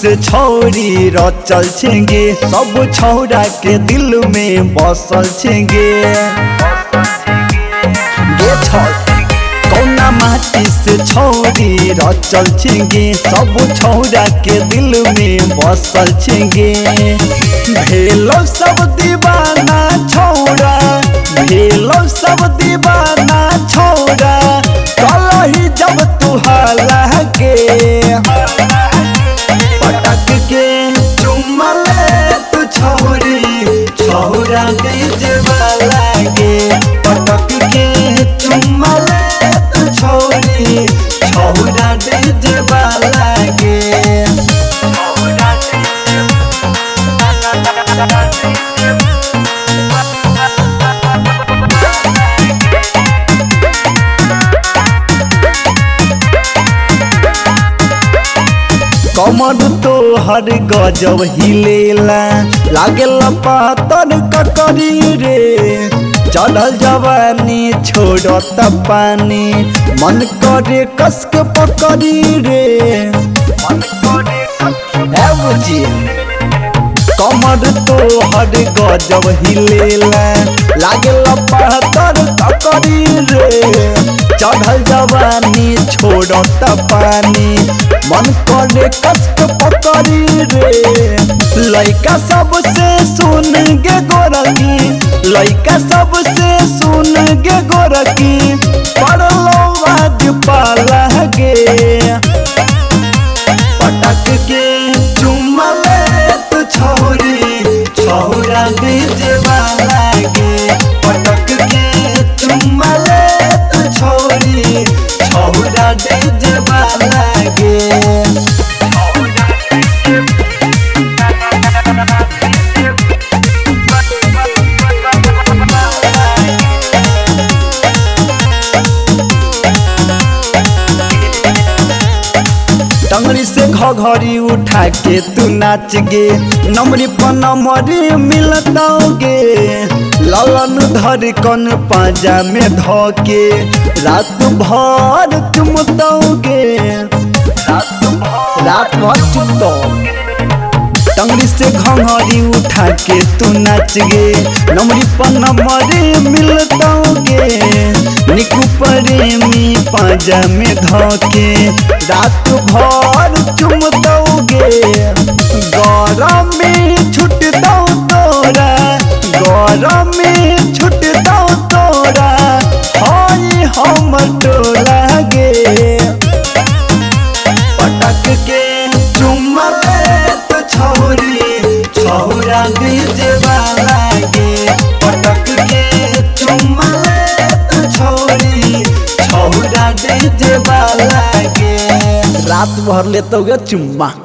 से छौरी रचल छेंगे, सब छौरा के दिल में बसल छेंगे। कौना माटी से छौरी रचल छेंगे, सब छौरा के दिल में बसल छेंगे। भेलो सब दीवाना छौरा, भेलो सब दीवाना छौरा, कलही जब तुहला के पटक के चुम्मा ले तू छौरी, छौरा गजबा लागे। पटक के चुम्मा ले तू छौरी, छौरा गजबा लागे। कमर तो हर गजब हिलेला, लागेला पातर ककरी रे। चढ़ल जवानी छोड़त पानी, मन करे कस के पकड़ी रे। कमर तो हर गजब हिलेला, लागेला पातर ककरी रे। चढ़ल जवानी छोड़त पानी, मन करे कस के पकड़ी रे। लइका सबसे सुन गे गोरकी, लइका सबसे सुन गे गोरकी, पड़लो आज पाला गे। पटक के चुम्मा ले तू छौरी, छौरा गजबा लागे। पटक के चुम्मा ले तू छौरी, छौरा गजबा लागे। टंगड़ी से घघरी उठा के तू नाच गे, नमरी पर नमरी मिलताओगे। ललन धर कन पाजा में धोके, रात भर चुमताओगे। रात भर चुमताओगे। टंगड़ी से घघरी उठा के तू नाच गे, नमरी पर नमरी मिलताओगे। निकू प्रेमी पाजा में धोके, रात भर चुमताओगे। गौरव में छुट दो तोरा, गौरव में छुट दो तोरा, हाय हम टोला गे। पटक के चुम्मा ले तू छौरी, छौरा गजबा लागे। पटक के चुम्मा ले तू छौरी, छौरा गजबा लागे। रात भर लेते चुम्मा।